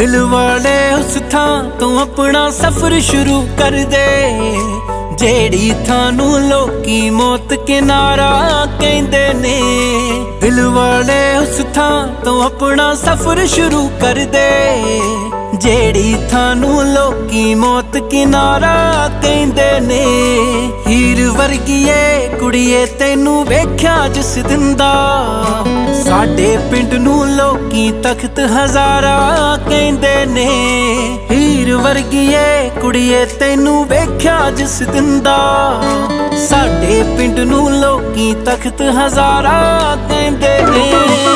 दिल वाले उस थां तो अपना सफर शुरू कर दे जेड़ी थानू लोकी मौत किनारा कहंदे ने। दिल वाले उस थां तो अपना सफर शुरू कर दे जेड़ी थानू लोकी मौत किनारा कहंदे ने। हीर वर्गीए कुड़िए तैनू वेख्या जिस दिन दा साडे पिंड नू लोकी तख्त हजारा कहंदे ने। हीर वर्गीए कुड़िए तैनू वेख्या जिस दिन दा साडे पिंड नू लोकी तख्त हजारा कहंदे ने।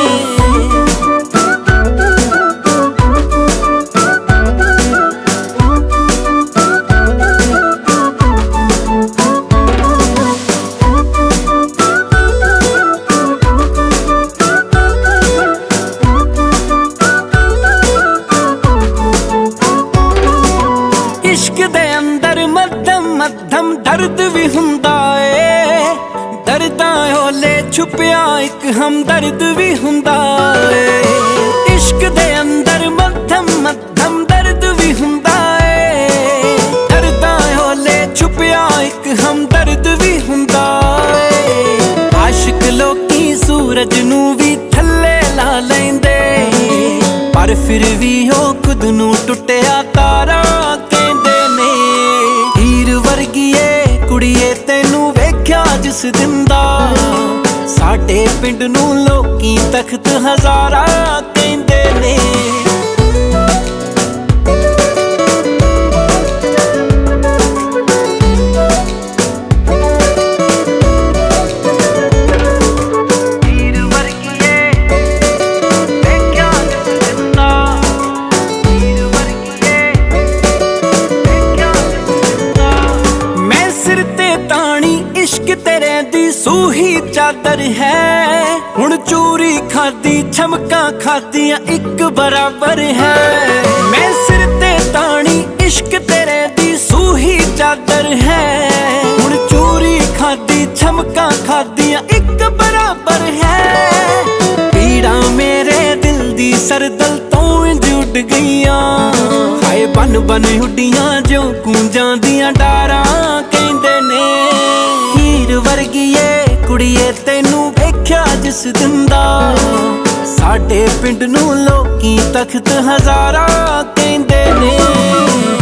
इश्क दे अंदर मध्यम मध्यम दर्द भी हुंदा ए, दर्दां ओले छुपिया एक हमदर्द भी हुंदा ए। इश्क दे अंदर मध्यम मध्यम दर्द भी हुंदा ए, दर्दां ओले छुपिया एक हमदर्द भी हुंदा ए। आशिक लोकी सूरज नू भी थल्ले ला लैंदे पर फिर भी ओ खुद नू टुटिया तारा कहंदे ने। हीर वर्गीए कुड़िए तैनू वेख्या जिस दिन दा साडे पिंड नू लोकी तख्त हजारा कहंदे ने। इश्क तेरे दी सूही चादर है हुण चूरी खादी छमका खादियां एक बराबर है। मैं सिर ते ताणी इश्क तेरे दी सूही चादर है हुण चूरी खादी छमका खादियां एक बराबर है। पीड़ा मेरे दिल दी सरदल तो इंज उड गईयां हाय बन बन उडियां जो कूंजां दियां डारा कहंदे ने। हीर वर्गीए कुड़िए तैनू वेख्या जिस दिन दा साडे पिंड नू लोकी तख्त हजारा कहंदे ने।